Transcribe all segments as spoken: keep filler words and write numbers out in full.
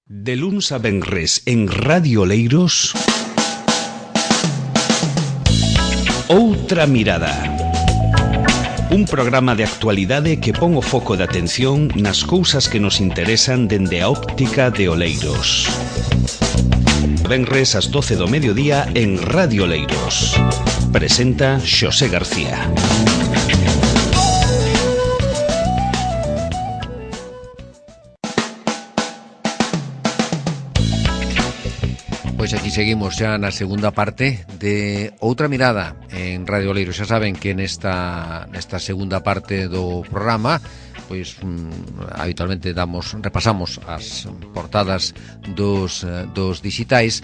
De luns a venres en Radio Oleiros, Outra Mirada. Un programa de actualidade que pon o foco de atención nas cousas que nos interesan dende a óptica de Oleiros. Venres ás doce do mediodía en Radio Oleiros. Presenta Xosé García. Pois aquí seguimos xa na segunda parte de Outra Mirada en Radio Oleiros. Xa saben que nesta, nesta segunda parte do programa pois mm, habitualmente damos repasamos as portadas dos, dos digitais.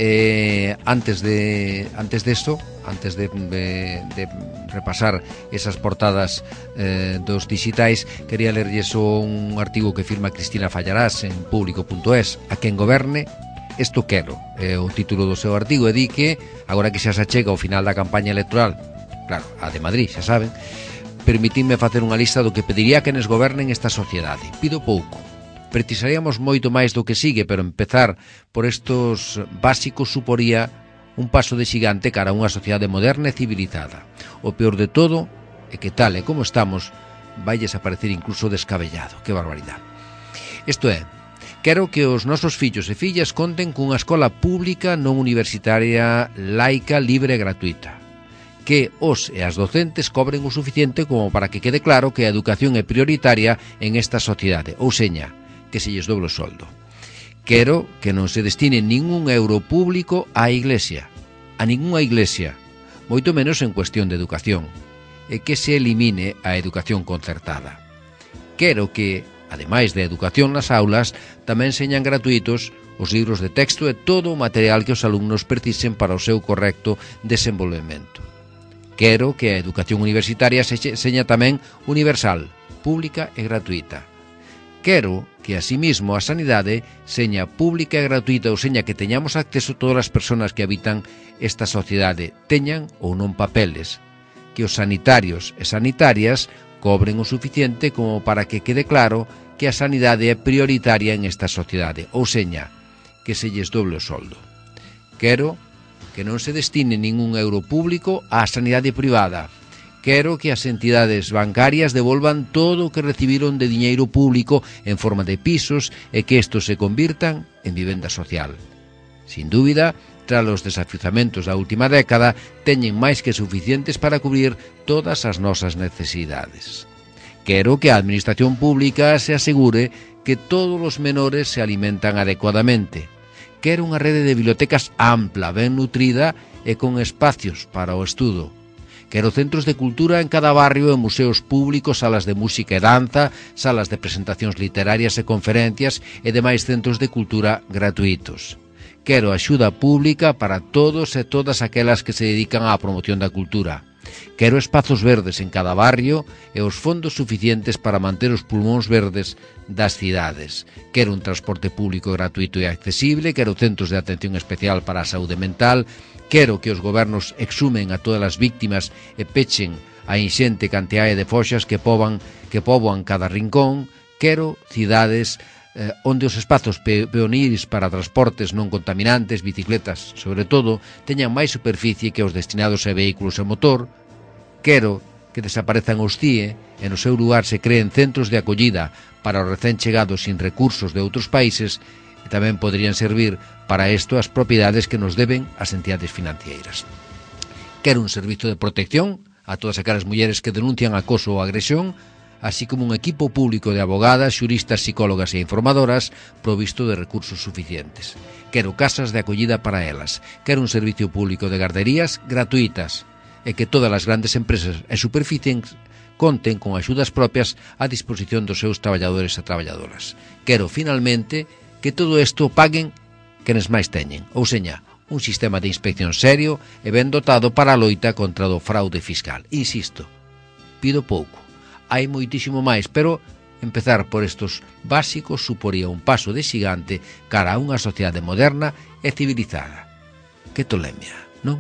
Eh, antes de antes de esto, antes de, de, de repasar esas portadas eh, dos digitais, quería lerlles un artigo que firma Cristina Fallarás en público punto es. A quen goberne, isto quero, é o título do seu artigo, e di que, agora que xa se achega ao final da campaña electoral, claro, a de Madrid, xa saben, permitidme facer unha lista do que pediría que nos gobernen esta sociedade. Pido pouco. Precisaríamos moito máis do que sigue, pero empezar por estos básicos suporía un paso de xigante cara a unha sociedade moderna e civilizada. O peor de todo é que tal e como estamos, vailles a parecer incluso descabellado. Que barbaridade. Isto é, quero que os nosos fillos e fillas conten cunha escola pública non universitaria, laica, libre e gratuita. Que os e as docentes cobren o suficiente como para que quede claro que a educación é prioritaria en esta sociedade, ou seña, que se lles doble o soldo. Quero que non se destine ningún euro público á Iglesia, a ningunha Iglesia, moito menos en cuestión de educación, e que se elimine a educación concertada. Quero que, ademais de educación nas aulas, tamén señan gratuitos os libros de texto e todo o material que os alumnos precisen para o seu correcto desenvolvemento. Quero que a educación universitaria seña tamén universal, pública e gratuita. Quero que, asimismo, a sanidade seña pública e gratuita, ou seña que teñamos acceso a todas as persoas que habitan esta sociedade, teñan ou non papeles. Que os sanitarios e sanitarias cobren o suficiente como para que quede claro que a sanidade é prioritaria en esta sociedade, ou seña, que se lles doble o soldo. Quero que non se destine ningún euro público á sanidade privada. Quero que as entidades bancarias devolvan todo o que recibiron de diñeiro público en forma de pisos e que estos se convirtan en vivenda social. Sin dúbida, tras os desafiuzamentos da última década, teñen máis que suficientes para cubrir todas as nosas necesidades. Quero que a administración pública se asegure que todos os menores se alimentan adecuadamente. Quero unha rede de bibliotecas ampla, ben nutrida e con espacios para o estudo. Quero centros de cultura en cada barrio e museos públicos, salas de música e danza, salas de presentacións literarias e conferencias e demais centros de cultura gratuitos. Quero axuda pública para todos e todas aquelas que se dedican á promoción da cultura. Quero espazos verdes en cada barrio e os fondos suficientes para manter os pulmóns verdes das cidades. Quero un transporte público gratuito e accesible, quero centros de atención especial para a saúde mental, quero que os gobernos exhumen a todas as víctimas e pechen a inxente cantidade de foxas que poban, que poboan cada rincón, quero cidades eh, onde os espazos pe peoniris para transportes non contaminantes, bicicletas, sobre todo, teñan máis superficie que os destinados a vehículos e motor. Quero que desaparezan os C I E e no seu lugar se creen centros de acollida para os recén chegados sin recursos de outros países e tamén poderían servir para isto as propiedades que nos deben as entidades financeiras. Quero un servizo de protección a todas aquelas mulleres que denuncian acoso ou agresión, así como un equipo público de abogadas, xuristas, psicólogas e informadoras provisto de recursos suficientes. Quero casas de acollida para elas. Quero un servicio público de garderías gratuitas e que todas as grandes empresas e superficies conten con axudas propias a disposición dos seus traballadores e traballadoras. Quero, finalmente, que todo isto paguen quenes máis teñen, ou seña, un sistema de inspección serio e ben dotado para a loita contra o fraude fiscal. Insisto, pido pouco. Hai moitísimo máis, pero empezar por estos básicos suporía un paso de xigante cara a unha sociedade moderna e civilizada. Que tolemia, non?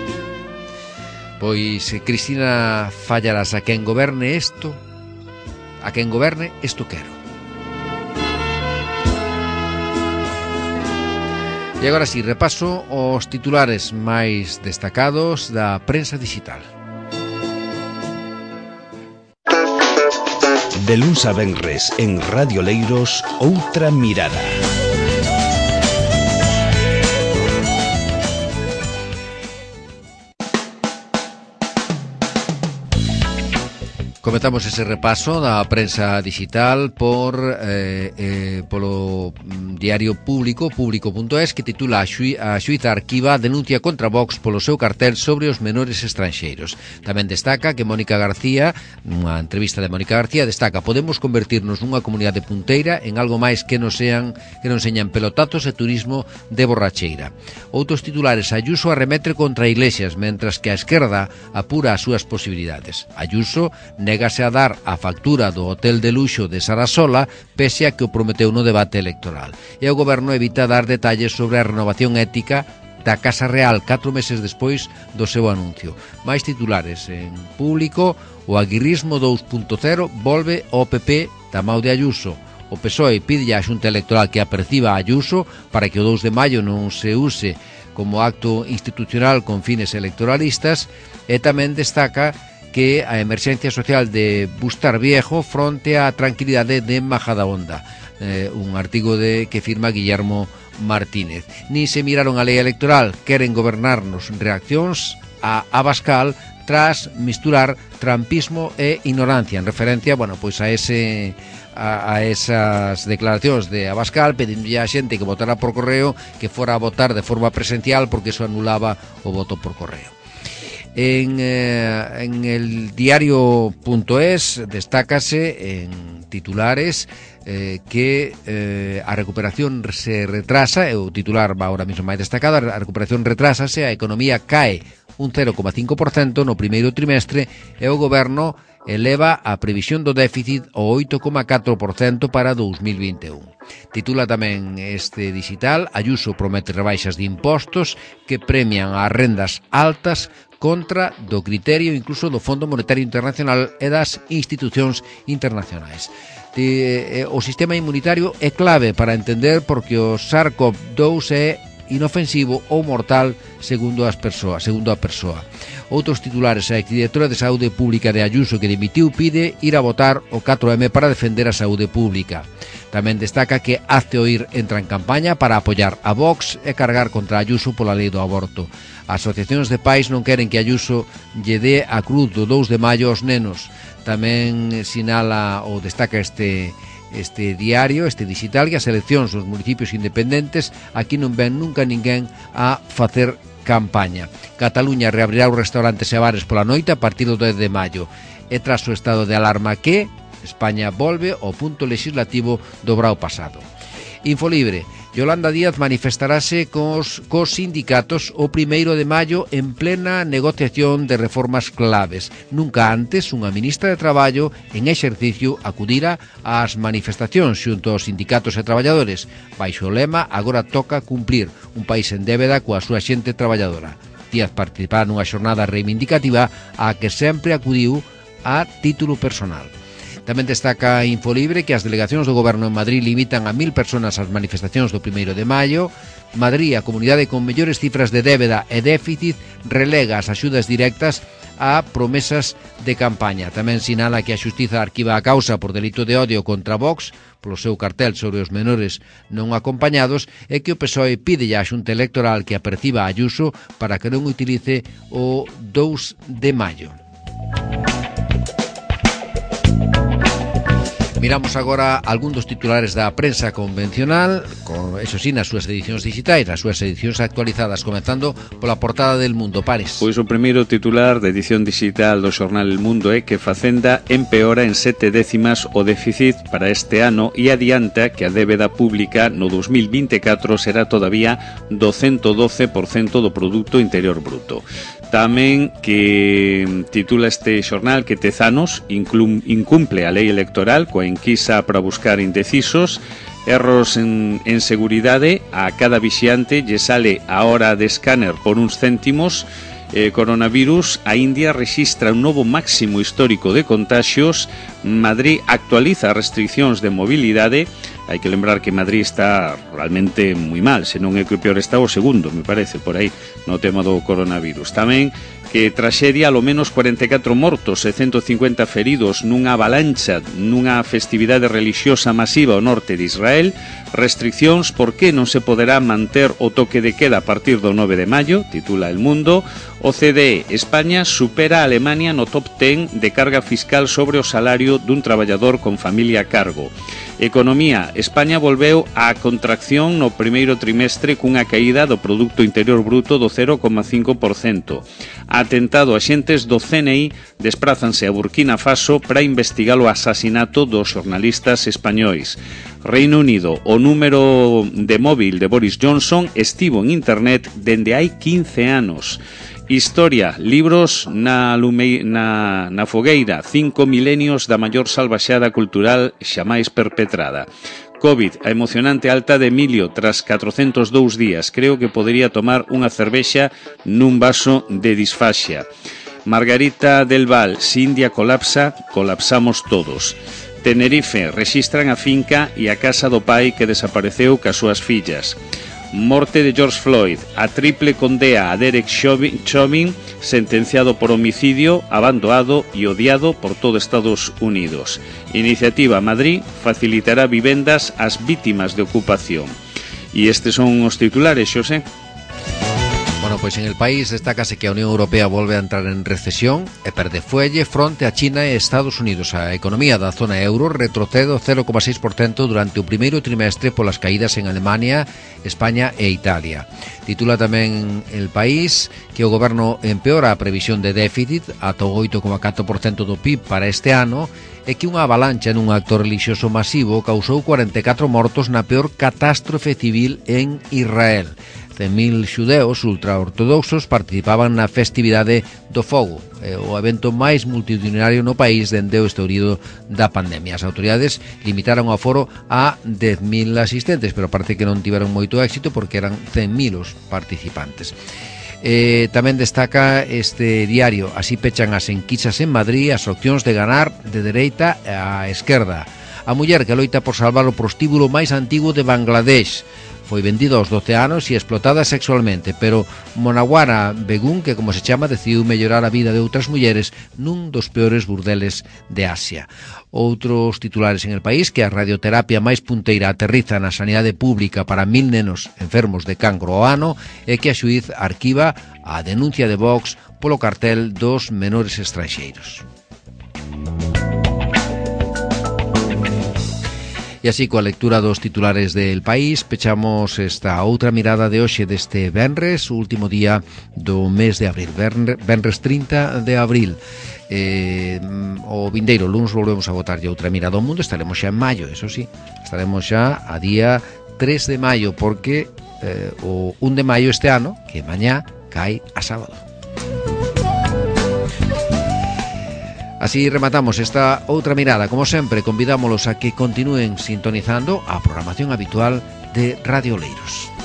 Pois Cristina Fallarás, a quen goberne isto, a quen goberne isto quero. E agora si, repaso os titulares máis destacados da prensa digital. De luns a venres en Radio Leiros, Outra Mirada. Comezamos ese repaso da prensa digital por eh, eh, polo diario público, público punto es, que titula a, xui, a xuíza arquiva denuncia contra Vox polo seu cartel sobre os menores estranxeiros. Tamén destaca que Mónica García, nunha entrevista de Mónica García, destaca: podemos convertirnos nunha comunidade punteira en algo máis que non sean que non señan pelotazos e turismo de borracheira. Outros titulares: Ayuso arremete contra Iglesias, mentras que a esquerda apura as súas posibilidades. Ayuso negase a dar a factura do hotel de luxo de Sarasola, pese a que o prometeu no debate electoral. E o goberno evita dar detalles sobre a renovación ética da Casa Real catro meses despois do seu anuncio. Mais titulares en público: o aguirrismo dous punto cero volve ao P P da mao de Ayuso. O P S O E pide a Xunta Electoral que aperciba a Ayuso para que o dous de maio non se use como acto institucional con fines electoralistas, e tamén destaca que a emerxencia social de Bustar Viejo fronte á tranquilidade de Majadahonda. Eh, un artigo de que firma Guillermo Martínez. Ni se miraron a lei electoral, queren gobernarnos. Reaccións a Abascal tras misturar trampismo e ignorancia, en referencia, bueno, pois a ese a, a esas declaracións de Abascal, pedindo a xente que votara por correo que fora a votar de forma presencial porque eso anulaba o voto por correo. En, eh, en el diario punto es destácase en titulares eh, que eh, a recuperación se retrasa, e o titular va ahora mismo máis destacado: a recuperación retrásase, a economía cae un cero coma cinco por cento no primeiro trimestre e o goberno eleva a previsión do déficit ao oito coma catro por cento para dous mil vinte e un. Titula tamén este digital: Ayuso promete rebaixas de impostos que premian as rendas altas contra do criterio incluso do Fondo Monetario Internacional e das institucións internacionais. De, eh, o sistema inmunitario é clave para entender porque o SARS-CoV dous é inofensivo ou mortal segundo as persoas, segundo a persoa. Outros titulares: a exdirectora de Saúde Pública de Ayuso, que dimitiu, pide ir a votar o catro eme para defender a saúde pública. Tamén destaca que Hazte Oír entra en campaña para apoiar a Vox e cargar contra Ayuso pola lei do aborto. Asociacións de pais non queren que Ayuso lle dé a cruz do dous de maio aos nenos. Tamén sinala ou destaca este este diario, este digital, que as eleccións dos municipios independentes aquí non ven nunca ninguén a facer campaña. Cataluña reabrirá os restaurantes e bares pola noite a partir do dez de maio. E tras o estado de alarma que España volve ao punto legislativo do brao pasado. Infolibre: Yolanda Díaz manifestarase cos, cos sindicatos o primeiro de maio en plena negociación de reformas claves. Nunca antes unha ministra de Traballo en exercicio acudira ás manifestacións xunto aos sindicatos e traballadores. Baixo o lema "Agora toca cumplir", un país en débeda coa súa xente traballadora. Díaz participará nunha xornada reivindicativa á que sempre acudiu a título personal. Tamén destaca Infolibre que as delegacións do goberno en Madrid limitan a mil personas as manifestacións do primeiro de maio. Madrid, a comunidade con mellores cifras de débeda e déficit, relega as axudas directas a promesas de campaña. Tamén sinala que a xustiza arquiva a causa por delito de odio contra Vox polo seu cartel sobre os menores non acompañados, e que o P S O E pide á Xunta Electoral que aperciba a Ayuso para que non utilice o dous de maio. Miramos agora algún dos titulares da prensa convencional, con, eso sí, nas súas edicións digitais, nas súas edicións actualizadas, comenzando pola portada del Mundo. Pares. Pois o primeiro titular da edición digital do xornal El Mundo é que Facenda empeora en sete décimas o déficit para este ano e adianta que a débeda pública no dos mil vinte e catro será todavía do ciento doce por cento do Produto Interior Bruto. Tamén que titula este xornal que Tezanos incumple a lei electoral coa enquisa para buscar indecisos, erros en, en seguridade, a cada vixiante lle sale a hora de escáner por uns céntimos eh, coronavirus, a India rexistra un novo máximo histórico de contaxios, Madrid actualiza as restriccións de mobilidade. Hai que lembrar que Madrid está realmente moi mal, se non é que o peor está o segundo, me parece, por aí, no tema do coronavirus. Tamén que traxedia alo menos cuarenta e catro mortos e ciento cincuenta feridos nunha avalancha, nunha festividade relixiosa masiva ao norte de Israel. Restriccións porque non se poderá manter o toque de queda a partir do nove de maio, titula El Mundo. O C D E, España supera a Alemania no top dez de carga fiscal sobre o salario dun traballador con familia a cargo. Economía, España volveu á contracción no primeiro trimestre cunha caída do Produto Interior Bruto do cero coma cinco por cento. Atentado, axentes do C N I desprázanse a Burkina Faso para investigar o asasinato dos xornalistas españois. Reino Unido, o número de móvil de Boris Johnson estivo en internet dende hai quince anos. Historia, libros na, lume, na, na fogueira, cinco milenios da maior salvaxada cultural xamais perpetrada. COVID, a emocionante alta de Emilio tras catrocentos e dous días. Creo que podería tomar unha cervexa nun vaso de disfaxia. Margarita del Val, se India colapsa, colapsamos todos. Tenerife, rexistran a finca e a casa do pai que desapareceu cas súas fillas. Morte de George Floyd, a triple condea a Derek Chauvin, sentenciado por homicidio, abandonado e odiado por todo Estados Unidos. Iniciativa Madrid facilitará vivendas ás vítimas de ocupación. E estes son os titulares, Xosé. Bueno, pois en el país destácase que a Unión Europea volve a entrar en recesión e perde fuelle fronte a China e Estados Unidos. A economía da zona euro retrocede o cero coma seis por cento durante o primeiro trimestre polas caídas en Alemania, España e Italia. Titula tamén el país que o goberno empeora a previsión de déficit ata o oito coma catro por cento do P I B para este ano e que unha avalancha nun acto religioso masivo causou cuarenta e catro mortos na peor catástrofe civil en Israel. cen mil xudeos ultraortodoxos participaban na festividade do fogo, o evento máis multitudinario no país dende o estourido da pandemia. As autoridades limitaron o aforo a dez mil asistentes, pero parece que non tiveron moito éxito porque eran cen mil os participantes. Eh, tamén destaca este diario: así pechan as enquisas en Madrid as opcións de ganar de dereita á esquerda. A muller que loita por salvar o prostíbulo máis antigo de Bangladesh foi vendida aos doce anos e explotada sexualmente, pero Monawara Begum, que como se chama, decidiu mellorar a vida de outras mulleres nun dos peores burdeles de Asia. Outros titulares en el país: que a radioterapia máis punteira aterriza na sanidade pública para mil nenos enfermos de cancro ao ano e que a xuíz arquiva a denuncia de Vox polo cartel dos menores estranxeiros. E así, coa lectura dos titulares del país, pechamos esta outra mirada de hoxe deste venres, o último día do mes de abril, venres trinta de abril. Eh, o vindeiro luns volvemos a botarlle outra mirada ao mundo. Estaremos xa en maio, eso sí, estaremos xa a día tres de maio, porque eh, o un de maio este ano, que mañá cae a sábado. Así rematamos esta outra mirada. Como sempre, convidámolos a que continúen sintonizando a programación habitual de Radio Oleiros.